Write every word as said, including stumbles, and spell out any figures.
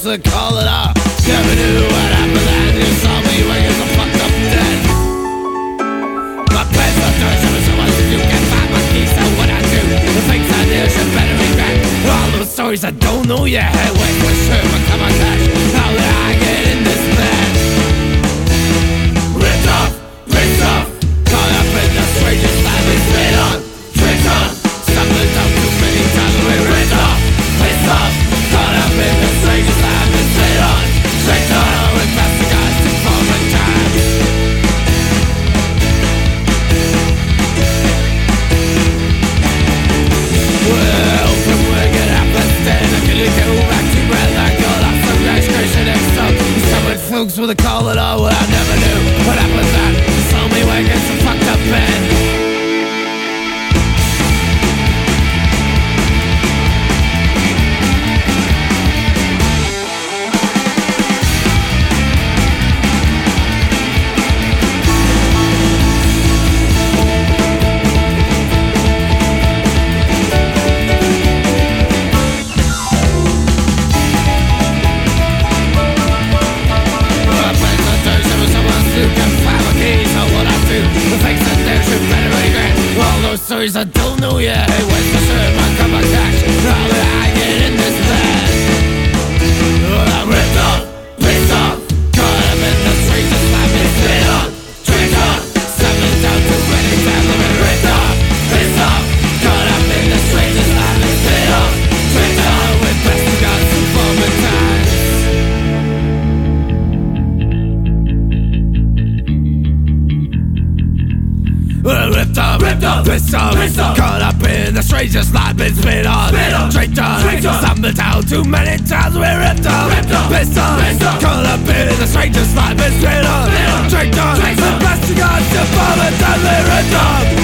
to call it off. Never knew what happened then. You saw me when you're so fucked up dead. My pants are dirty, so much if you can find my keys. So what I do, the things I do should better regret. All those stories I don't know yet. Wait for sure, but come on, cash. How did I get in this bed? Ripped off, ripped off, caught up in the strangest life we spit on, tricked on, stumbled down too many times. We ripped off, pissed off, caught up in the strangest life we spit on, tricked on. With best guys to former times. Well, from where it happens then I can go back to where I got off the registration and stuff. Some with folks with a call it all, what I never knew. What happened then? You saw me waking some fucked up bed. Stories I don't know yet. Hey, where's the shirt? My cup of cash. How did I get in this bed? Well, I'm ripped off, pissed off, caught up in the streets and slap me spit on, tricked on, seven down too many times. I've been ripped off, pissed off, caught up in the streets and slap me spit on, tricked on. With best of God some former times. Well, ripped off, ripped off, pissed off, pissed off, caught up in the strangest life been spit on, spit on, tricked on, tricked on, stumbled down too many times. We ripped off, ripped off, pissed off, pissed off, caught up in the strangest life been spit on, spit on, tricked on, tricked on. The best you got to bomb it, we ripped off.